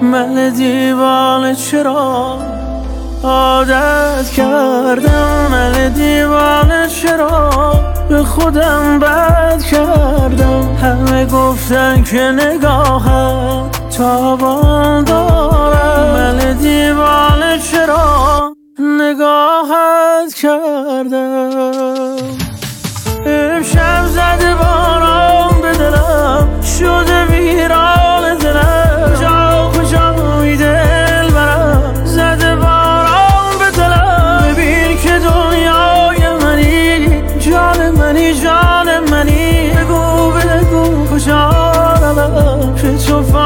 من دیوانه چرا عادت کردم، من دیوانه چرا به خودم بد کردم. همه گفتن که نگاهم تابان دارم، من دیوانه چرا نگاهت کردم. امشب زده باران به دلم، شده ویران دلم، کجا کجا می دل برم، زده باران به دلم. ببین که دنیای منی، جان منی، جان منی، بگو بگو کجا روم که تو